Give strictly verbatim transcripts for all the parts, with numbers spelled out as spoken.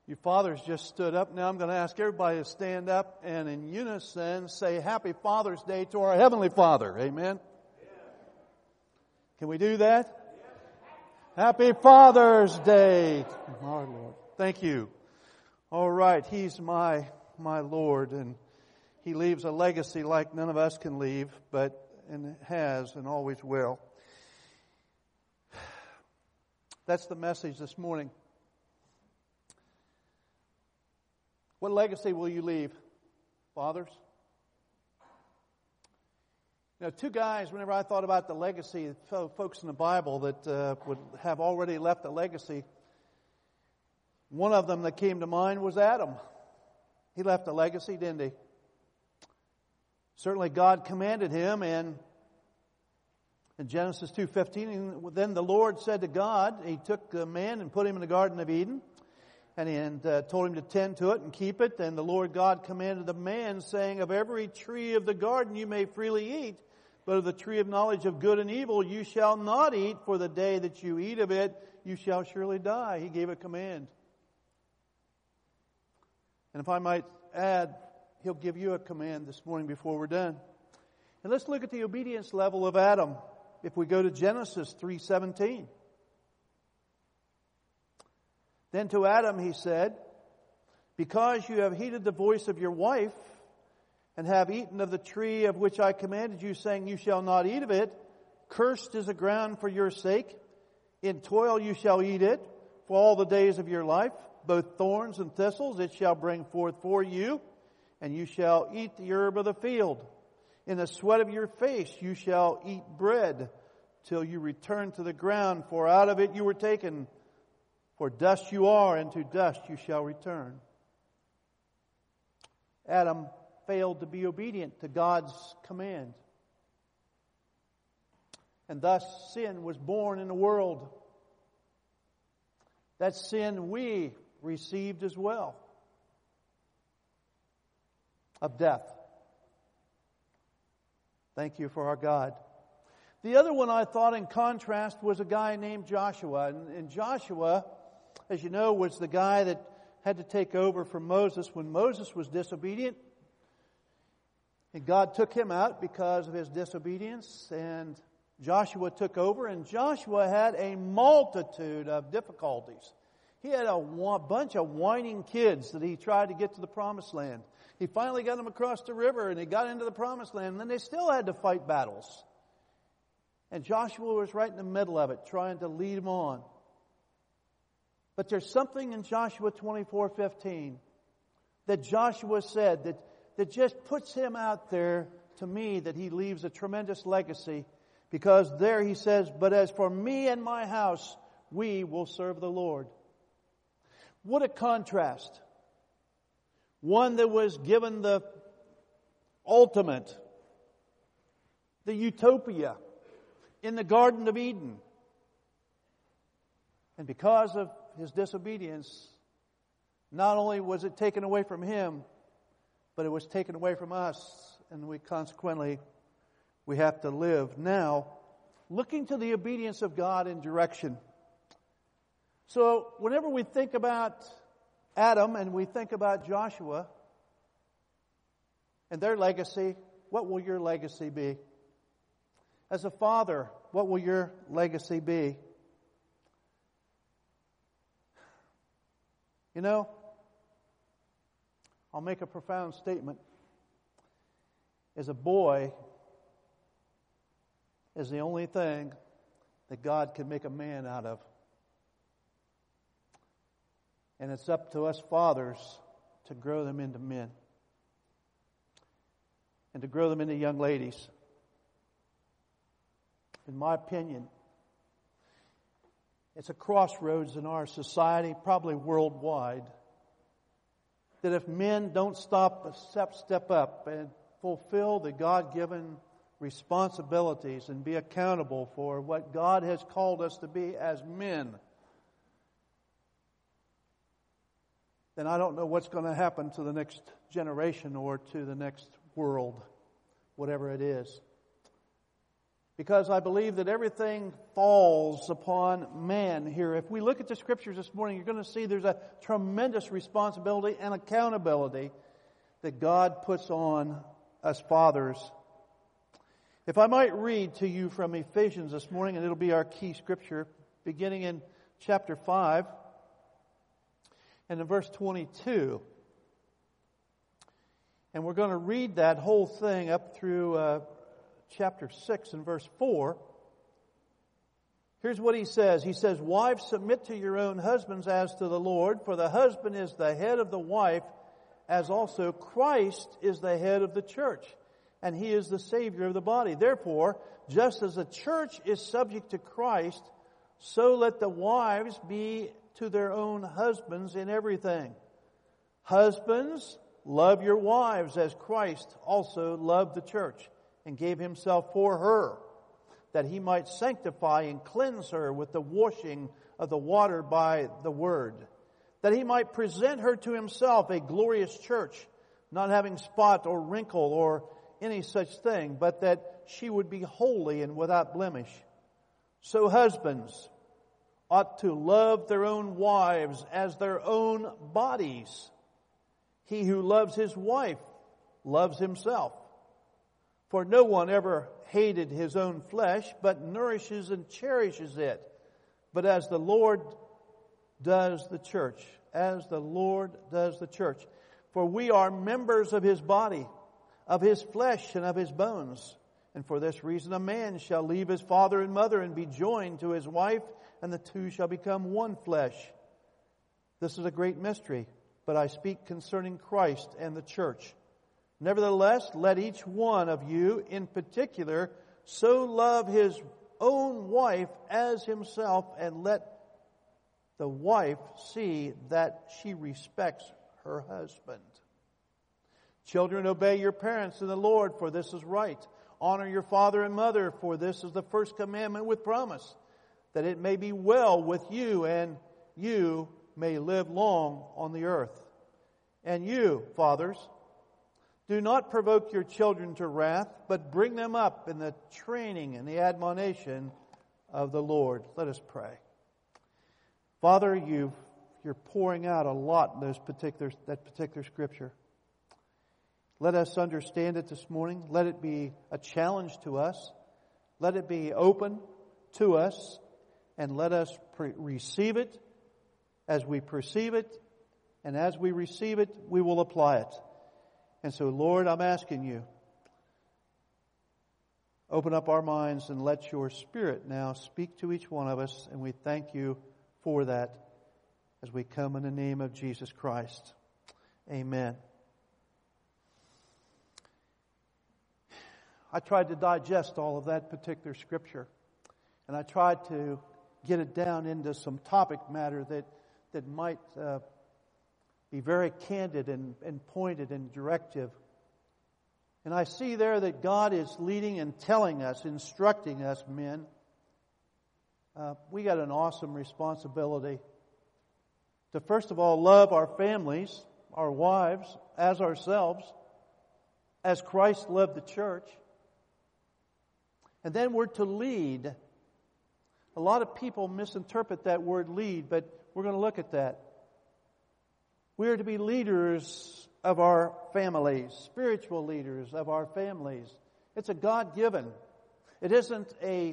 You fathers just stood up. Now I'm going to ask everybody to stand up and in unison say Happy Father's Day to our Heavenly Father. Amen. Can we do that? Happy Father's Day, our Lord. Thank you. All right. He's my, my Lord, and He leaves a legacy like none of us can leave, but, and has and always will. That's the message this morning. What legacy will you leave, fathers? You know, two guys, whenever I thought about the legacy, folks in the Bible that uh, would have already left a legacy, one of them that came to mind was Adam. He left a legacy, didn't he? Certainly God commanded him, and in Genesis two fifteen, then the Lord said to God, He took the man and put him in the Garden of Eden, and He and, uh, told him to tend to it and keep it. And the Lord God commanded the man, saying, of every tree of the garden you may freely eat, but of the tree of knowledge of good and evil you shall not eat, for the day that you eat of it, you shall surely die. He gave a command. And if I might add, He'll give you a command this morning before we're done. And let's look at the obedience level of Adam. If we go to Genesis three seventeen. Then to Adam He said, because you have heeded the voice of your wife, and have eaten of the tree of which I commanded you, saying, you shall not eat of it, cursed is the ground for your sake. In toil you shall eat it for all the days of your life. Both thorns and thistles it shall bring forth for you, and you shall eat the herb of the field. In the sweat of your face you shall eat bread, till you return to the ground, for out of it you were taken. For dust you are, and to dust you shall return. Adam failed to be obedient to God's command. And thus sin was born in the world. That sin we received as well. Of death. Thank you for our God. The other one I thought in contrast was a guy named Joshua. And, and Joshua, as you know, was the guy that had to take over from Moses when Moses was disobedient. And God took him out because of his disobedience. And Joshua took over. And Joshua had a multitude of difficulties. He had a bunch of whining kids that he tried to get to the promised land. He finally got them across the river and he got into the promised land. And then they still had to fight battles. And Joshua was right in the middle of it, trying to lead them on. But there's something in Joshua twenty-four fifteen that Joshua said that, that just puts him out there to me, that he leaves a tremendous legacy. Because there he says, but as for me and my house, we will serve the Lord. What a contrast. One that was given the ultimate, the utopia in the Garden of Eden. And because of his disobedience, not only was it taken away from him, but it was taken away from us. And we consequently, we have to live now looking to the obedience of God in direction. So whenever we think about Adam and we think about Joshua and their legacy, what will your legacy be? As a father, what will your legacy be? You know, I'll make a profound statement. As a boy is the only thing that God can make a man out of. And it's up to us fathers to grow them into men. And to grow them into young ladies. In my opinion, it's a crossroads in our society, probably worldwide, that if men don't stop, step, step up and fulfill the God-given responsibilities and be accountable for what God has called us to be as men, then I don't know what's going to happen to the next generation or to the next world, whatever it is. because I believe that everything falls upon man here. If we look at the Scriptures this morning, you're going to see there's a tremendous responsibility and accountability that God puts on us fathers. If I might read to you from Ephesians this morning, and it'll be our key Scripture, beginning in chapter five and in verse twenty-two. And we're going to read that whole thing up through uh, chapter six and verse four. Here's what he says. He says, "Wives, submit to your own husbands as to the Lord, for the husband is the head of the wife, as also Christ is the head of the church, and he is the Savior of the body. Therefore, just as the church is subject to Christ, so let the wives be to their own husbands in everything. Husbands, love your wives as Christ also loved the church and gave himself for her, that he might sanctify and cleanse her with the washing of the water by the word, that he might present her to himself a glorious church, not having spot or wrinkle or any such thing, but that she would be holy and without blemish. So husbands ought to love their own wives as their own bodies. He who loves his wife loves himself. For no one ever hated his own flesh, but nourishes and cherishes it. But as the Lord does the church, as the Lord does the church. For we are members of his body, of his flesh and of his bones. And for this reason a man shall leave his father and mother and be joined to his wife, and the two shall become one flesh. This is a great mystery, but I speak concerning Christ and the church. Nevertheless, let each one of you in particular so love his own wife as himself, and let the wife see that she respects her husband. Children, obey your parents in the Lord, for this is right. Honor your father and mother, for this is the first commandment with promise, that it may be well with you and you may live long on the earth. And you, fathers, do not provoke your children to wrath, but bring them up in the training and the admonition of the Lord." Let us pray. Father, you've, you're pouring out a lot in those particular, that particular Scripture. Let us understand it this morning. Let it be a challenge to us. Let it be open to us. And let us pre- receive it as we perceive it. And as we receive it, we will apply it. And so, Lord, I'm asking you, open up our minds and let your Spirit now speak to each one of us. And we thank you for that as we come in the name of Jesus Christ. Amen. I tried to digest all of that particular Scripture. And I tried to get it down into some topic matter that, that might uh, be very candid and, and pointed and directive. And I see there that God is leading and telling us, instructing us men. Uh, we got an awesome responsibility to first of all love our families, our wives, as ourselves, as Christ loved the church. And then we're to lead. A lot of people misinterpret that word lead, but we're going to look at that. We are to be leaders of our families, spiritual leaders of our families. It's a God-given. It isn't a,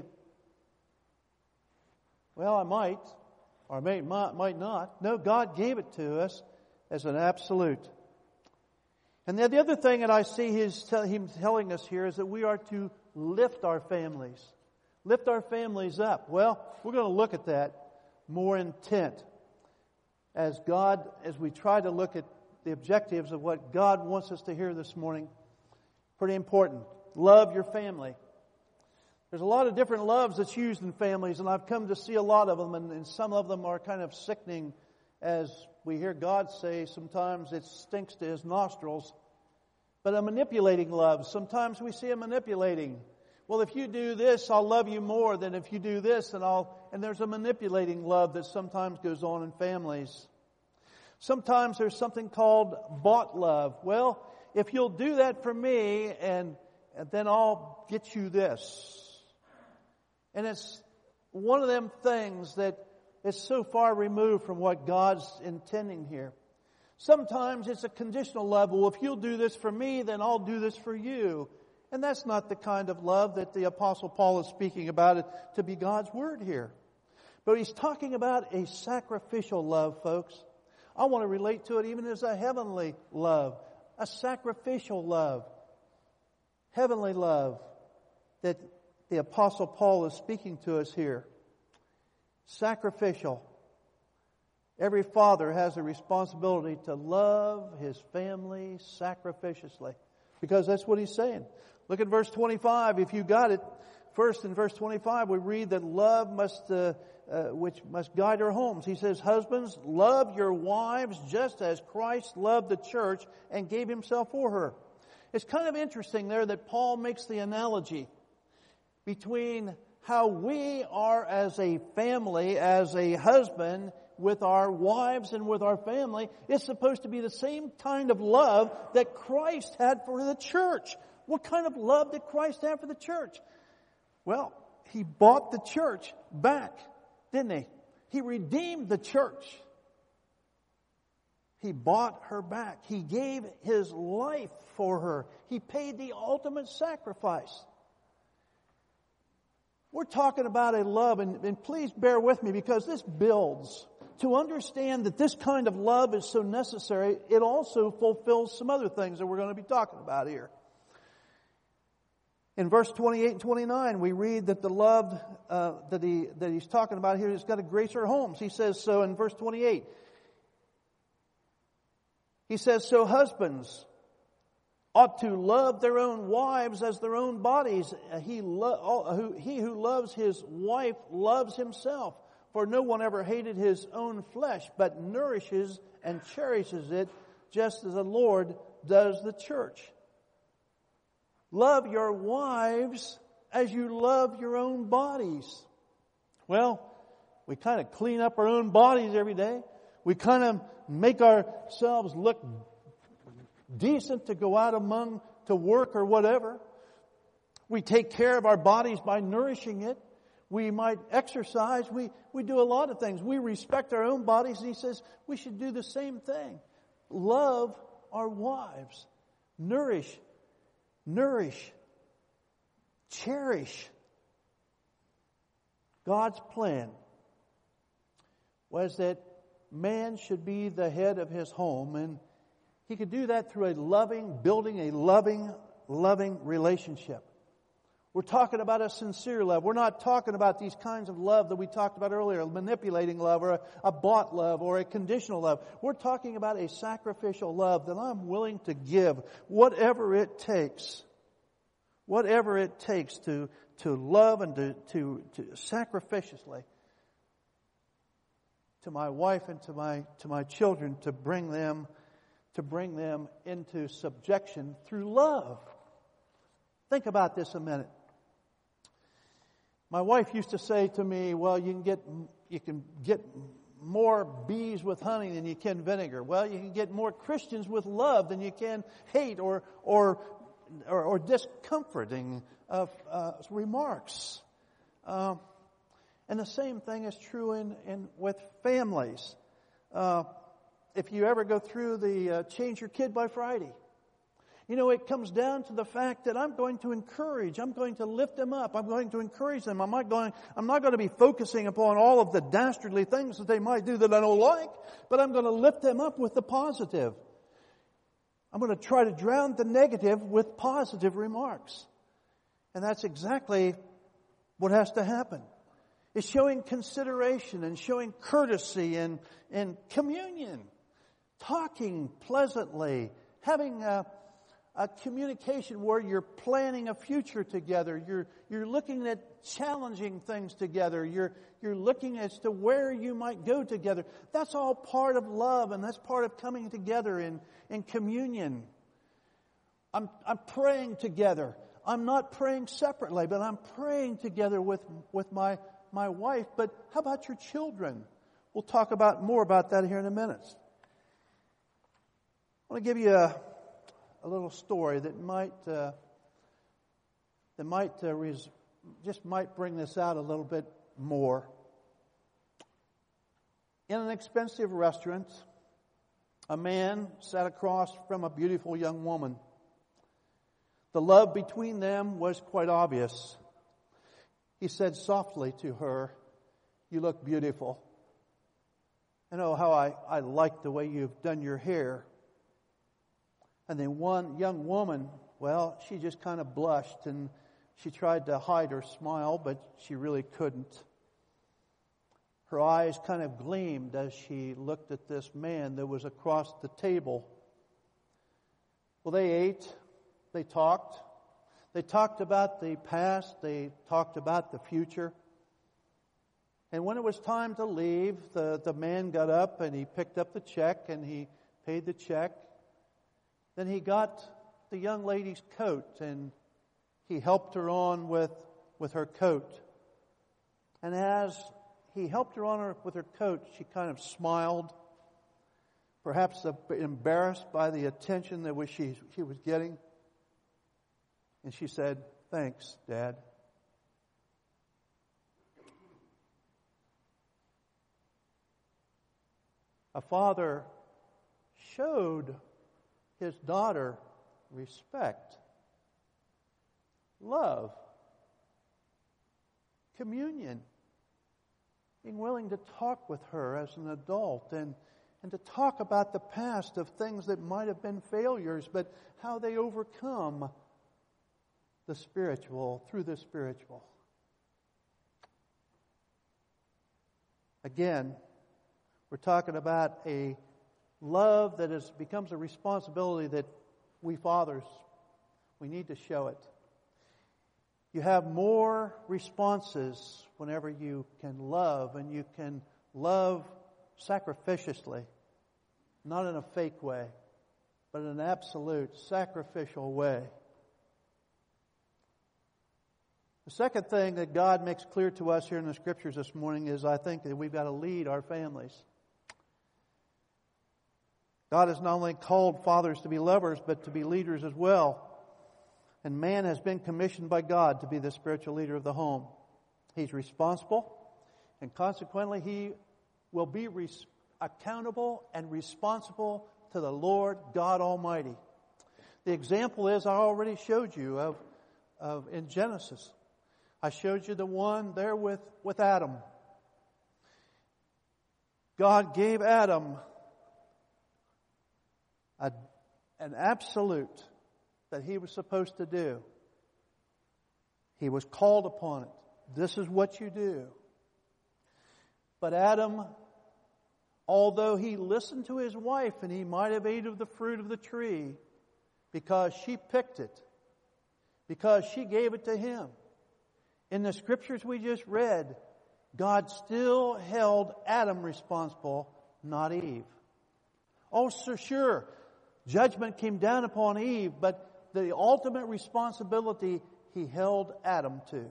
well, I might, or may, might not. No, God gave it to us as an absolute. And then the other thing that I see his, him telling us here is that we are to lift our families. Lift our families up. Well, we're going to look at that more intent as God, as we try to look at the objectives of what God wants us to hear this morning. Pretty important. Love your family. There's a lot of different loves that's used in families, and I've come to see a lot of them, and, and some of them are kind of sickening. As we hear God say, sometimes it stinks to his nostrils. But a manipulating love, sometimes we see a manipulating. Well, if you do this, I'll love you more than if you do this, and I'll, and there's a manipulating love that sometimes goes on in families. Sometimes there's something called bought love. Well, if you'll do that for me, and, and then I'll get you this. And it's one of them things that is so far removed from what God's intending here. Sometimes it's a conditional love. Well, if you'll do this for me, then I'll do this for you. And that's not the kind of love that the Apostle Paul is speaking about it to be God's Word here. But he's talking about a sacrificial love, folks. I want to relate to it even as a heavenly love, a sacrificial love, heavenly love that the Apostle Paul is speaking to us here. Sacrificial. Every father has a responsibility to love his family sacrificially, because that's what he's saying. Look at verse twenty-five. If you got it, first in verse twenty-five, we read that love must, uh, uh, which must guide our homes. He says, "Husbands, love your wives just as Christ loved the church and gave himself for her." It's kind of interesting there that Paul makes the analogy between how we are as a family, as a husband, with our wives and with our family. It's supposed to be the same kind of love that Christ had for the church. What kind of love did Christ have for the church? Well, he bought the church back, didn't he? He redeemed the church. He bought her back. He gave his life for her. He paid the ultimate sacrifice. We're talking about a love, and, and please bear with me because this builds. To understand that this kind of love is so necessary, it also fulfills some other things that we're going to be talking about here. In verse twenty-eight and twenty-nine, we read that the love uh, that he that he's talking about here has got to grace our homes. He says so in verse twenty-eight. He says, "So husbands ought to love their own wives as their own bodies. He, lo- who, he who loves his wife loves himself. For no one ever hated his own flesh, but nourishes and cherishes it, just as the Lord does the church. Love your wives as you love your own bodies." Well, we kind of clean up our own bodies every day. We kind of make ourselves look decent to go out among, to work or whatever. We take care of our bodies by nourishing it. We might exercise. We, we do a lot of things. We respect our own bodies. And he says we should do the same thing. Love our wives. Nourish. Nourish. Cherish. God's plan was that man should be the head of his home, and he could do that through a loving, building a loving, loving relationship. We're talking about a sincere love. We're not talking about these kinds of love that we talked about earlier, a manipulating love or a, a bought love or a conditional love. We're talking about a sacrificial love that I'm willing to give whatever it takes, whatever it takes to, to love and to, to, to sacrificially to my wife and to my, to my children, to bring them, to bring them into subjection through love. Think about this a minute. My wife used to say to me, "Well, you can get you can get more bees with honey than you can vinegar." Well, you can get more Christians with love than you can hate or or or, or discomforting of uh, remarks. Uh, and the same thing is true in, in with families. Uh, if you ever go through the uh, Change Your Kid by Friday, you know, it comes down to the fact that I'm going to encourage, I'm going to lift them up, I'm going to encourage them. I'm not going, I'm not going to be focusing upon all of the dastardly things that they might do that I don't like, but I'm going to lift them up with the positive. I'm going to try to drown the negative with positive remarks. And that's exactly what has to happen. It's showing consideration and showing courtesy and, and communion, talking pleasantly, having a A communication where you're planning a future together. You're you're looking at challenging things together. You're you're looking as to where you might go together. That's all part of love, and that's part of coming together in, in communion. I'm I'm praying together. I'm not praying separately, but I'm praying together with with my my wife. But how about your children? We'll talk about more about that here in a minute. I want to give you a a little story that might uh, that might uh, res- just might bring this out a little bit more. In an expensive restaurant, a man sat across from a beautiful young woman. The love between them was quite obvious. He said softly to her, "You look beautiful. And oh, how I, I like the way you've done your hair." And then one young woman, well, she just kind of blushed and she tried to hide her smile, but she really couldn't. Her eyes kind of gleamed as she looked at this man that was across the table. Well, they ate. They talked. They talked about the past. They talked about the future. And when it was time to leave, the, the man got up and he picked up the check and he paid the check. Then he got the young lady's coat and he helped her on with, with her coat. And as he helped her on her, with her coat, she kind of smiled, perhaps embarrassed by the attention that was she, she was getting. And she said, "Thanks, Dad." A father showed his daughter respect, love, communion, being willing to talk with her as an adult and, and to talk about the past of things that might have been failures, but how they overcome the spiritual, through the spiritual. Again, we're talking about a love that is becomes a responsibility that we fathers, we need to show it. You have more responses whenever you can love, and you can love sacrificially, not in a fake way, but in an absolute sacrificial way. The second thing that God makes clear to us here in the Scriptures this morning is, I think, that we've got to lead our families. God has not only called fathers to be lovers, but to be leaders as well. And man has been commissioned by God to be the spiritual leader of the home. He's responsible, and consequently he will be res- accountable and responsible to the Lord God Almighty. The example is, I already showed you of, of in Genesis. I showed you the one there with, with Adam. God gave Adam a, an absolute that he was supposed to do. He was called upon it. This is what you do. But Adam, although he listened to his wife and he might have ate of the fruit of the tree because she picked it, because she gave it to him, in the Scriptures we just read, God still held Adam responsible, not Eve. Oh, so sure, judgment came down upon Eve, but the ultimate responsibility he held Adam to.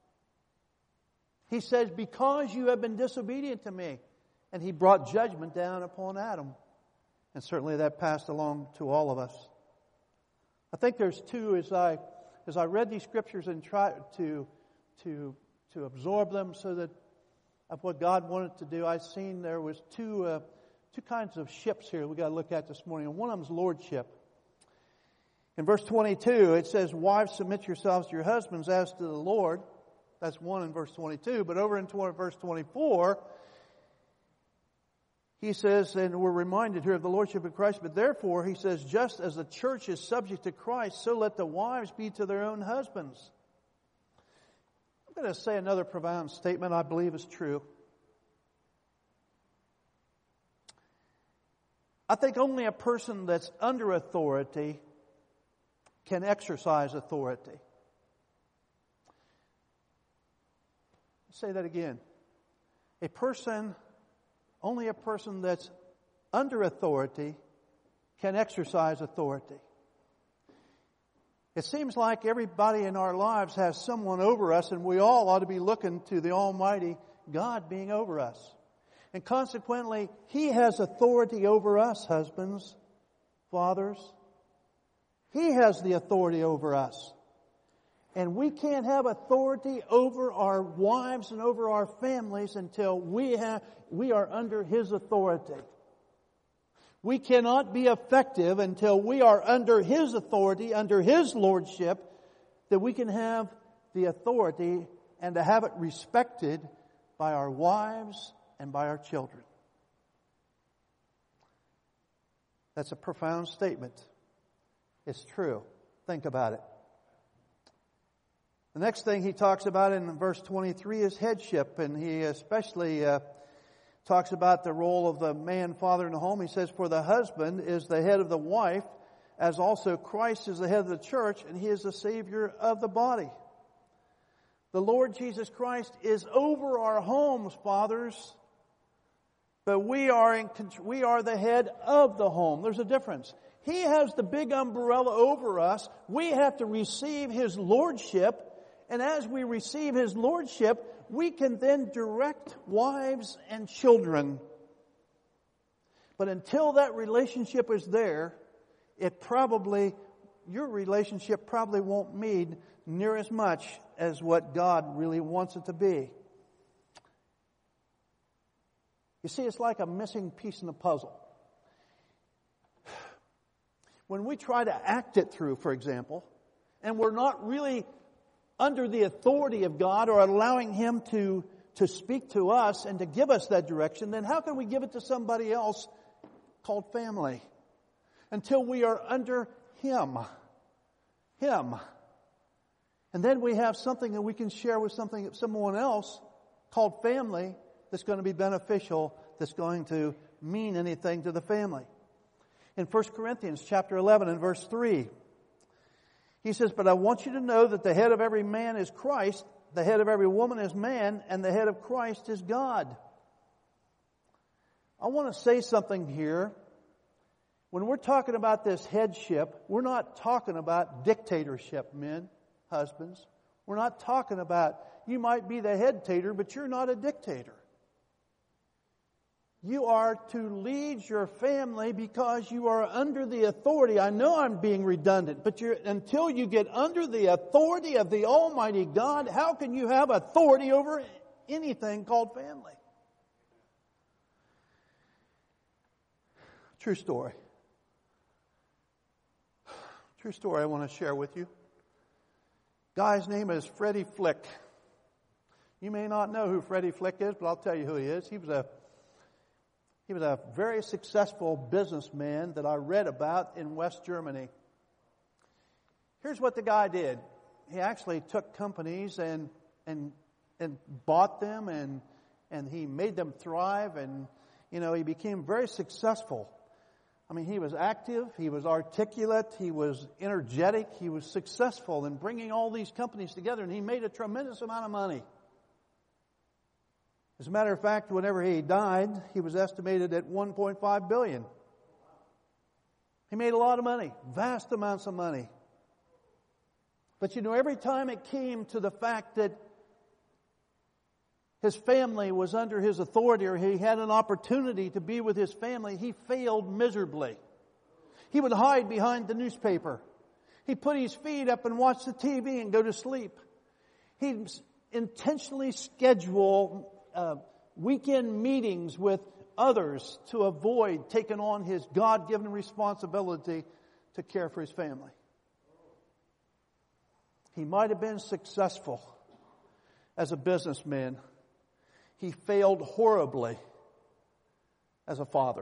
He says, "Because you have been disobedient to me." And he brought judgment down upon Adam. And certainly that passed along to all of us. I think there's two, as I as I read these Scriptures and tried to to to absorb them so that of what God wanted to do, I seen there was two uh, two kinds of ships here we got to look at this morning. And one of them is lordship. In verse twenty-two, it says, "Wives, submit yourselves to your husbands as to the Lord." That's one in verse twenty-two. But over in verse twenty-four, he says, and we're reminded here of the lordship of Christ, but therefore, he says, "Just as the church is subject to Christ, so let the wives be to their own husbands." I'm going to say another profound statement I believe is true. I think only a person that's under authority can exercise authority. I'll say that again. A person, only a person that's under authority can exercise authority. It seems like everybody in our lives has someone over us, and we all ought to be looking to the Almighty God being over us. And consequently, He has authority over us, husbands, fathers. He has the authority over us. And we can't have authority over our wives and over our families until we have, we are under His authority. We cannot be effective until we are under His authority, under His lordship, that we can have the authority and to have it respected by our wives and by our children. That's a profound statement. It's true. Think about it. The next thing he talks about in verse twenty-three is headship, and he especially uh, talks about the role of the man, father in the home. He says, "For the husband is the head of the wife, as also Christ is the head of the church, and He is the Savior of the body." The Lord Jesus Christ is over our homes, fathers, but we are in, we are the head of the home. There's a difference. He has the big umbrella over us. We have to receive His lordship. And as we receive His lordship, we can then direct wives and children. But until that relationship is there, it probably, your relationship probably won't mean near as much as what God really wants it to be. You see, it's like a missing piece in the puzzle. When we try to act it through, for example, and we're not really under the authority of God or allowing Him to, to speak to us and to give us that direction, then how can we give it to somebody else called family? Until we are under Him. Him. And then we have something that we can share with something, someone else called family that's going to be beneficial, that's going to mean anything to the family. In First Corinthians chapter eleven and verse three, he says, "But I want you to know that the head of every man is Christ, the head of every woman is man, and the head of Christ is God." I want to say something here. When we're talking about this headship, we're not talking about dictatorship, men, husbands. We're not talking about, you might be the head-tator, but you're not a dictator. You are to lead your family because you are under the authority. I know I'm being redundant, but you're, until you get under the authority of the Almighty God, how can you have authority over anything called family? True story. True story I want to share with you. Guy's name is Freddie Flick. You may not know who Freddie Flick is, but I'll tell you who he is. He was a He was a very successful businessman that I read about in West Germany. Here's what the guy did. He actually took companies and and and bought them and and he made them thrive, and you know, he became very successful. I mean, he was active, he was articulate, he was energetic, he was successful in bringing all these companies together, and he made a tremendous amount of money. As a matter of fact, whenever he died, he was estimated at one point five billion dollars. He made a lot of money, vast amounts of money. But you know, every time it came to the fact that his family was under his authority, or he had an opportunity to be with his family, he failed miserably. He would hide behind the newspaper. He'd put his feet up and watch the T V and go to sleep. He'd intentionally schedule Uh, weekend meetings with others to avoid taking on his God-given responsibility to care for his family. He might have been successful as a businessman. He failed horribly as a father.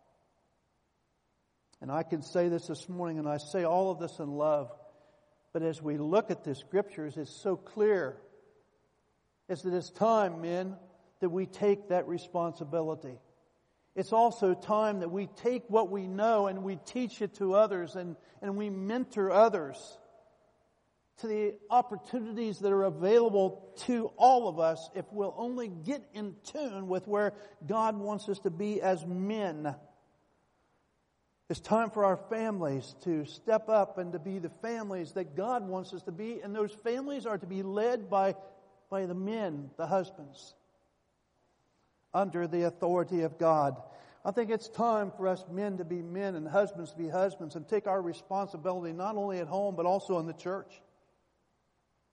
And I can say this this morning, and I say all of this in love, but as we look at the Scriptures, it's so clear is that it's time, men, that we take that responsibility. It's also time that we take what we know and we teach it to others, and, and we mentor others to the opportunities that are available to all of us if we'll only get in tune with where God wants us to be as men. It's time for our families to step up and to be the families that God wants us to be, and those families are to be led by, by the men, the husbands, under the authority of God. I think it's time for us men to be men and husbands to be husbands and take our responsibility not only at home but also in the church.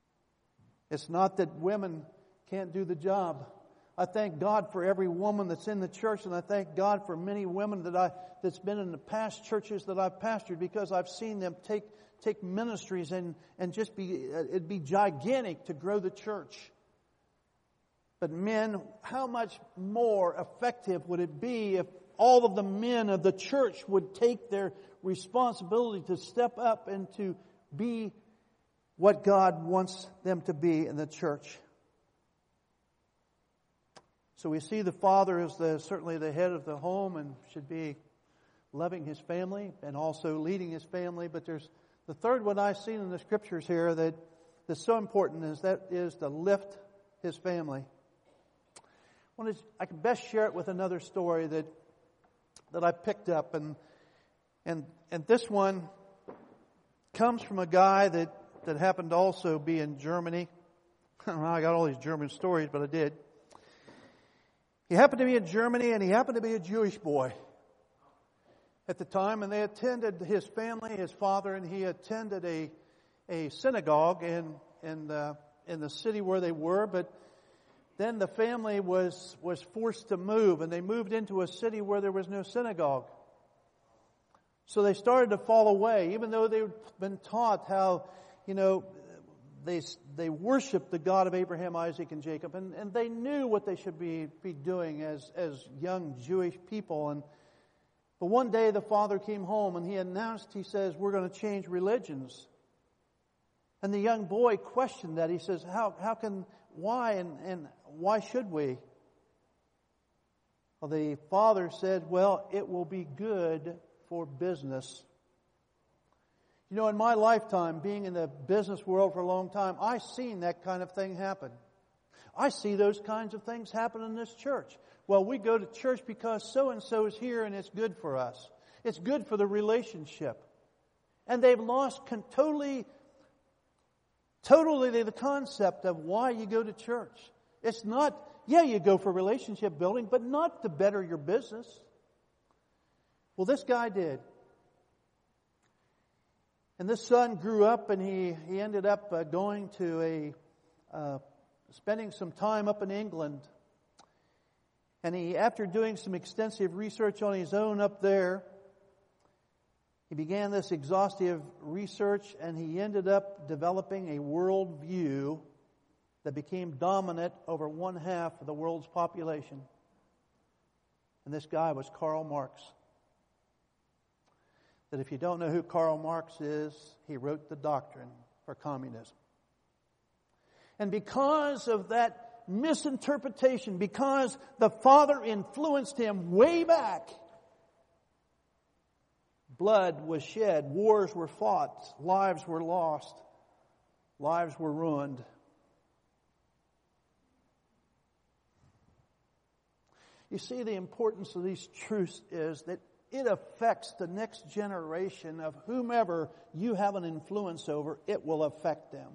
It's not that women can't do the job. I thank God for every woman that's in the church, and I thank God for many women that I that's been in the past churches that I've pastored, because I've seen them take take ministries and and just be it'd be gigantic to grow the church. But men, how much more effective would it be if all of the men of the church would take their responsibility to step up and to be what God wants them to be in the church? So we see the father as the, certainly the head of the home and should be loving his family and also leading his family. But there's the third one I've seen in the scriptures here that is so important, is that is to lift his family. I, to, I can best share it with another story that that I picked up, and and and this one comes from a guy that, that happened to also be in Germany. I don't know how I got all these German stories, but I did. He happened to be in Germany, and he happened to be a Jewish boy at the time, and they attended, his family, his father, and he attended a a synagogue in in the in the city where they were. But then the family was was forced to move, and they moved into a city where there was no synagogue. So they started to fall away, even though they'd been taught how, you know, They they worshiped the God of Abraham, Isaac, and Jacob, and, and they knew what they should be, be doing as, as young Jewish people. And but one day the father came home and he announced, he says, "We're going to change religions." And the young boy questioned that. He says, "How how can why and, and why should we?" Well, the father said, "Well, it will be good for business." You know, in my lifetime, being in the business world for a long time, I've seen that kind of thing happen. I see those kinds of things happen in this church. Well, we go to church because so-and-so is here and it's good for us. It's good for the relationship. And they've lost con- totally, totally the concept of why you go to church. It's not, yeah, you go for relationship building, but not to better your business. Well, this guy did. And this son grew up, and he, he ended up uh, going to a, uh, spending some time up in England. And he, after doing some extensive research on his own up there, he began this exhaustive research, and he ended up developing a worldview that became dominant over one half of the world's population. And this guy was Karl Marx. That if you don't know who Karl Marx is, he wrote the doctrine for communism. And because of that misinterpretation, because the father influenced him way back, blood was shed, wars were fought, lives were lost, lives were ruined. You see, the importance of these truths is that it affects the next generation of whomever you have an influence over. It will affect them.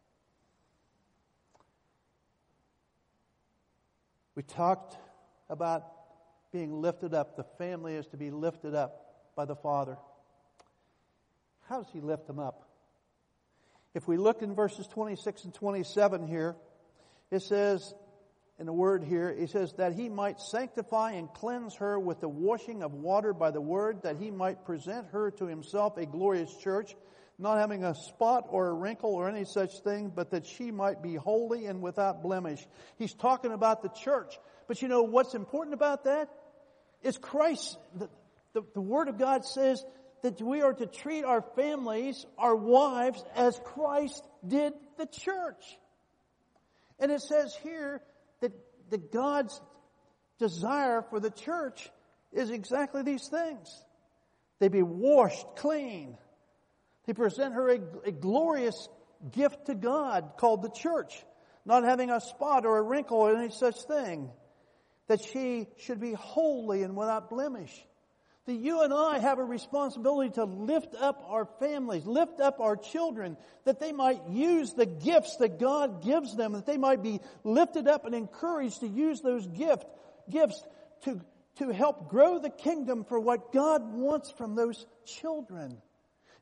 We talked about being lifted up. The family is to be lifted up by the Father. How does He lift them up? If we look in verses twenty-six and twenty-seven here, it says, in the word here, it says that He might sanctify and cleanse her with the washing of water by the word, that He might present her to Himself a glorious church, not having a spot or a wrinkle or any such thing, but that she might be holy and without blemish. He's talking about the church. But you know what's important about that? Is Christ. The, the, the Word of God says that we are to treat our families, our wives, as Christ did the church. And it says here that, that God's desire for the church is exactly these things. They be washed clean. They present her a, a glorious gift to God called the church, not having a spot or a wrinkle or any such thing, that she should be holy and without blemish. That you and I have a responsibility to lift up our families, lift up our children, that they might use the gifts that God gives them, that they might be lifted up and encouraged to use those gift, gifts to, to help grow the kingdom for what God wants from those children.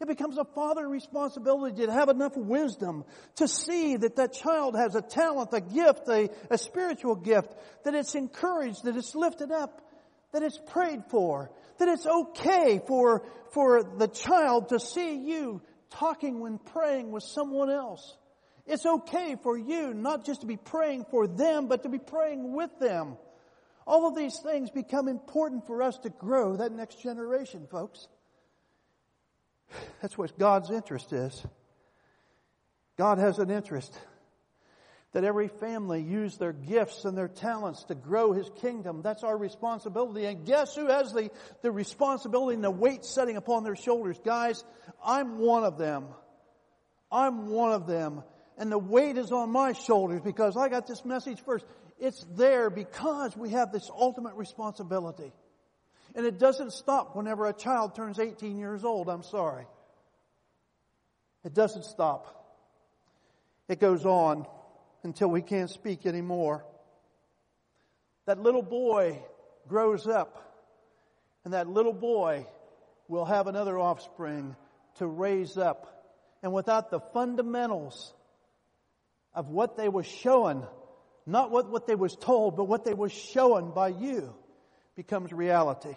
It becomes a father responsibility to have enough wisdom to see that that child has a talent, a gift, a, a spiritual gift, that it's encouraged, that it's lifted up, that it's prayed for, that it's okay for, for the child to see you talking when praying with someone else. It's okay for you not just to be praying for them, but to be praying with them. All of these things become important for us to grow that next generation, folks. That's what God's interest is. God has an interest that every family use their gifts and their talents to grow His kingdom. That's our responsibility. And guess who has the, the responsibility and the weight setting upon their shoulders? Guys, I'm one of them. I'm one of them. And the weight is on my shoulders because I got this message first. It's there because we have this ultimate responsibility. And it doesn't stop whenever a child turns eighteen years old. I'm sorry. It doesn't stop. It goes on until we can't speak anymore. That little boy grows up, and that little boy will have another offspring to raise up. And without the fundamentals of what they were showing, not what, what they was told, but what they was shown by you, becomes reality.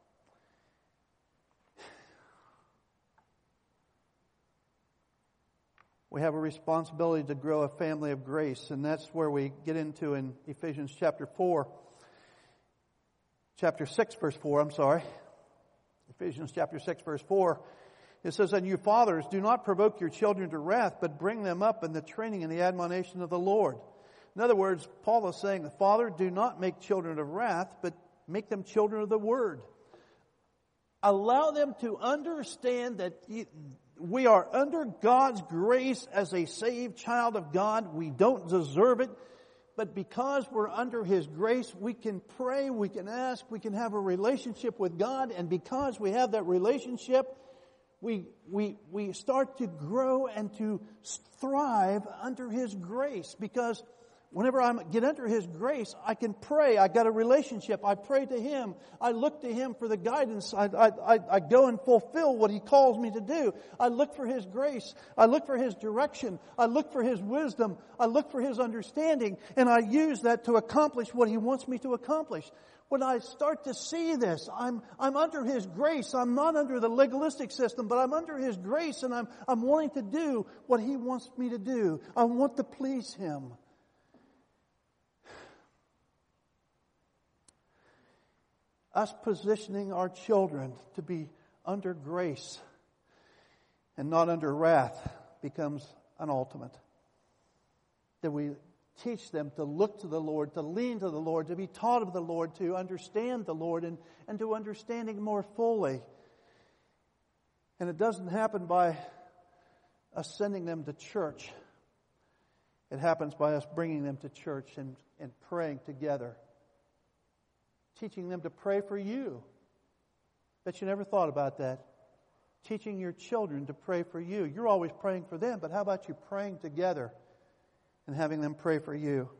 We have a responsibility to grow a family of grace, and that's where we get into in Ephesians chapter four. Chapter six, verse four, I'm sorry. Ephesians chapter six, verse four. It says, "And you fathers, do not provoke your children to wrath, but bring them up in the training and the admonition of the Lord." In other words, Paul is saying, Father, do not make children of wrath, but make them children of the Word. Allow them to understand that we are under God's grace as a saved child of God. We don't deserve it. But because we're under His grace, we can pray, we can ask, we can have a relationship with God. And because we have that relationship, we, we, we start to grow and to thrive under His grace. Because whenever I get under His grace, I can pray. I got a relationship. I pray to Him. I look to Him for the guidance. I, I, I go and fulfill what He calls me to do. I look for His grace. I look for His direction. I look for His wisdom. I look for His understanding. And I use that to accomplish what He wants me to accomplish. When I start to see this, I'm, I'm under His grace. I'm not under the legalistic system, but I'm under His grace, and I'm, I'm wanting to do what He wants me to do. I want to please Him. Us positioning our children to be under grace and not under wrath becomes an ultimate. That we teach them to look to the Lord, to lean to the Lord, to be taught of the Lord, to understand the Lord and, and to understand Him more fully. And it doesn't happen by us sending them to church. It happens by us bringing them to church and, and praying together. Teaching them to pray for you. Bet you never thought about that. Teaching your children to pray for you. You're always praying for them, but how about you praying together and having them pray for you?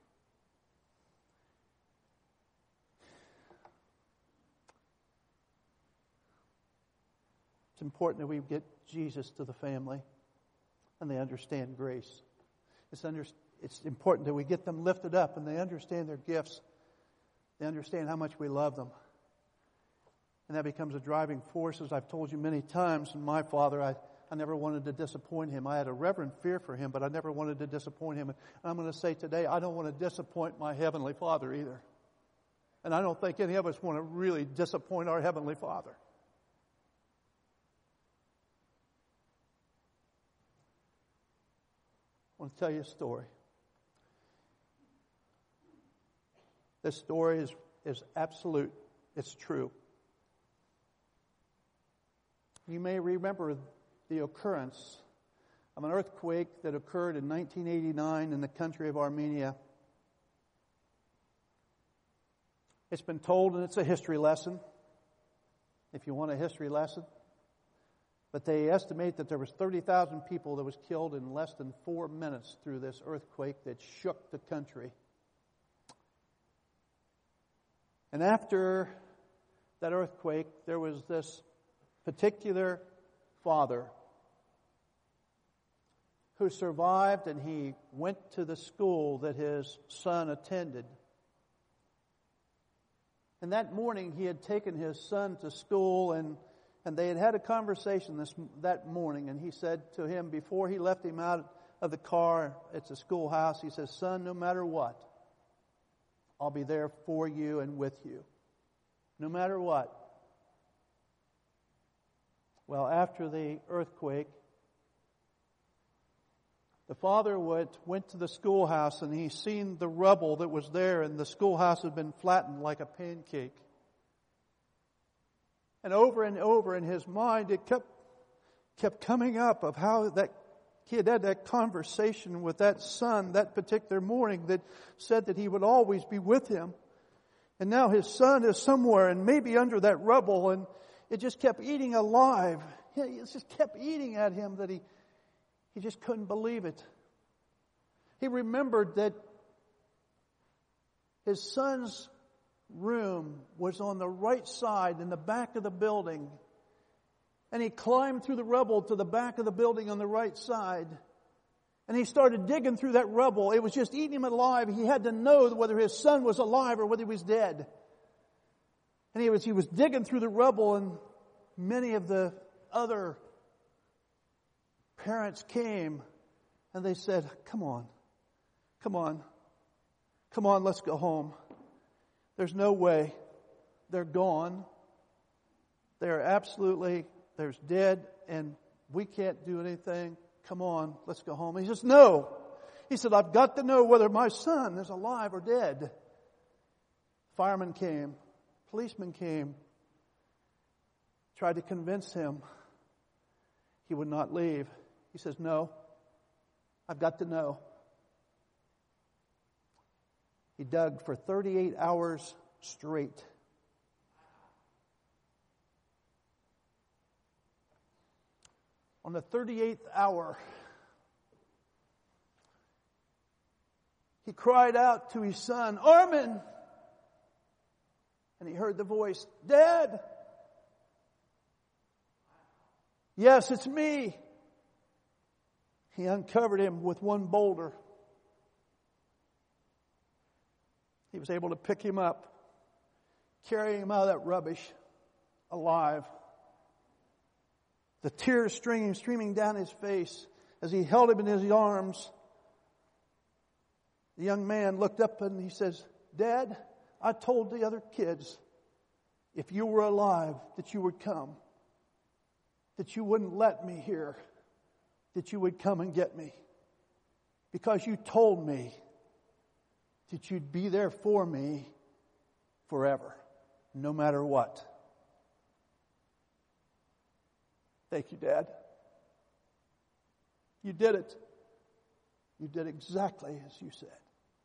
It's important that we get Jesus to the family and they understand grace. It's, under, it's important that we get them lifted up and they understand their gifts. They understand how much we love them. And that becomes a driving force. As I've told you many times, and my father, I, I never wanted to disappoint him. I had a reverent fear for him, but I never wanted to disappoint him. And I'm going to say today, I don't want to disappoint my Heavenly Father either. And I don't think any of us want to really disappoint our Heavenly Father. I want to tell you a story. This story is, is absolute. It's true. You may remember the occurrence of an earthquake that occurred in nineteen eighty-nine in the country of Armenia. It's been told, and it's a history lesson, if you want a history lesson. But they estimate that there was thirty thousand people that was killed in less than four minutes through this earthquake that shook the country. And after that earthquake, there was this particular father who survived, and he went to the school that his son attended. And that morning he had taken his son to school, and, and they had had a conversation this that morning. And he said to him, before he left him out of the car at the schoolhouse, he says, "Son, no matter what, I'll be there for you and with you. No matter what." Well, after the earthquake, the father went, went to the schoolhouse, and he seen the rubble that was there, and the schoolhouse had been flattened like a pancake. And over and over in his mind, it kept kept coming up of how that he had had that conversation with that son that particular morning that said that he would always be with him. And now his son is somewhere and maybe under that rubble, and it just kept eating alive. It just kept eating at him that he He just couldn't believe it. He remembered that his son's room was on the right side in the back of the building. And he climbed through the rubble to the back of the building on the right side. And he started digging through that rubble. It was just eating him alive. He had to know whether his son was alive or whether he was dead. And he was, he was digging through the rubble, and many of the other parents came and they said, "Come on, come on, come on, let's go home. There's no way. They're gone. They're absolutely, they're dead, and we can't do anything. Come on, let's go home." He says, "No." He said, "I've got to know whether my son is alive or dead." Firemen came, policemen came, tried to convince him. He would not leave. He says, "No, I've got to know." He dug for thirty-eight hours straight. On the thirty-eighth hour, he cried out to his son, "Armin!" And he heard the voice, "Dad!" "Yes, it's me." He uncovered him with one boulder. He was able to pick him up, carry him out of that rubbish alive. The tears streaming, streaming down his face as he held him in his arms. The young man looked up and he says, "Dad, I told the other kids if you were alive that you would come, that you wouldn't let me here, that you would come and get me, because you told me that you'd be there for me forever, no matter what." Thank you, Dad. You did it. You did exactly as you said.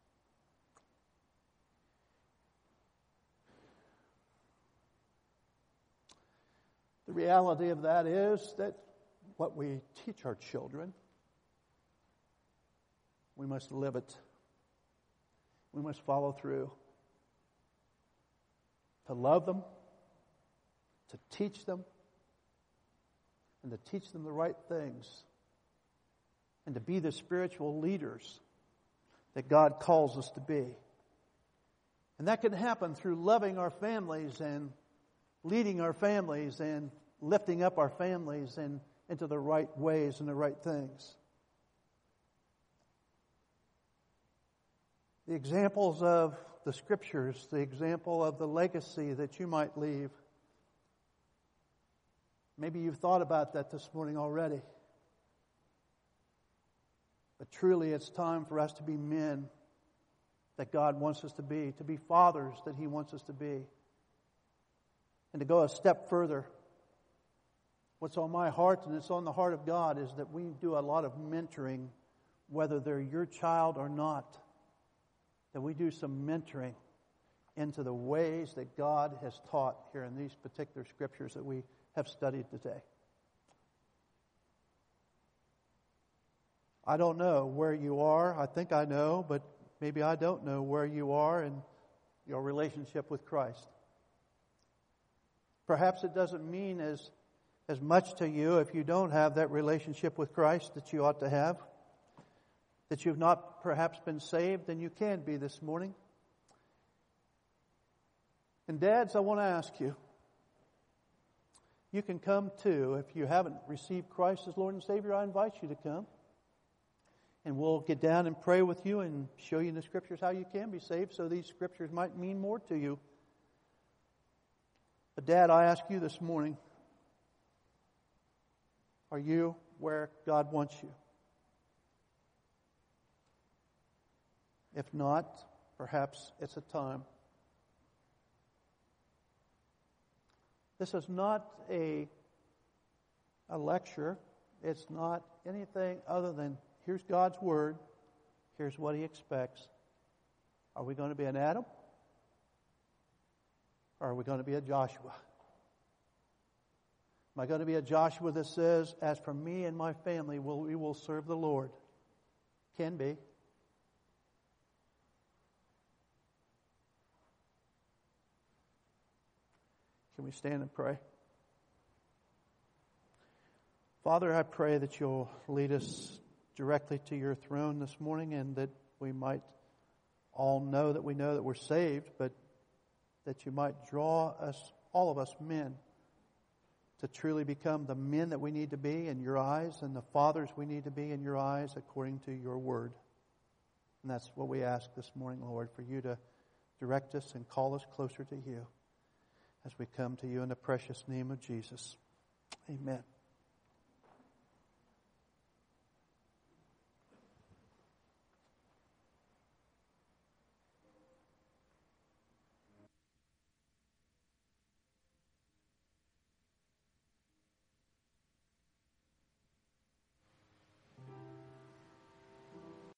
The reality of that is that what we teach our children, we must live it. We must follow through. To love them, to teach them, and to teach them the right things, and to be the spiritual leaders that God calls us to be. And that can happen through loving our families and leading our families and lifting up our families and into the right ways and the right things. The examples of the Scriptures, the example of the legacy that you might leave. Maybe you've thought about that this morning already. But truly it's time for us to be men that God wants us to be, to be fathers that He wants us to be. And to go a step further, what's on my heart and it's on the heart of God is that we do a lot of mentoring, whether they're your child or not. That we do some mentoring into the ways that God has taught here in these particular Scriptures that we have studied today. I don't know where you are. I think I know, but maybe I don't know where you are in your relationship with Christ. Perhaps it doesn't mean as as much to you if you don't have that relationship with Christ that you ought to have, that you've not perhaps been saved, then you can be this morning. And dads, I want to ask you, you can come too. If you haven't received Christ as Lord and Savior, I invite you to come. And we'll get down and pray with you and show you in the Scriptures how you can be saved so these Scriptures might mean more to you. But Dad, I ask you this morning, are you where God wants you? If not, perhaps it's a time. This is not a, a lecture. It's not anything other than here's God's Word. Here's what He expects. Are we going to be an Adam? Or are we going to be a Joshua? Am I going to be a Joshua that says, as for me and my family, we'll, we will serve the Lord? Can be. Can we stand and pray? Father, I pray that you'll lead us directly to your throne this morning, and that we might all know that we know that we're saved, but that you might draw us, all of us men, to truly become the men that we need to be in your eyes, and the fathers we need to be in your eyes according to your word. And that's what we ask this morning, Lord, for you to direct us and call us closer to you as we come to you in the precious name of Jesus. Amen.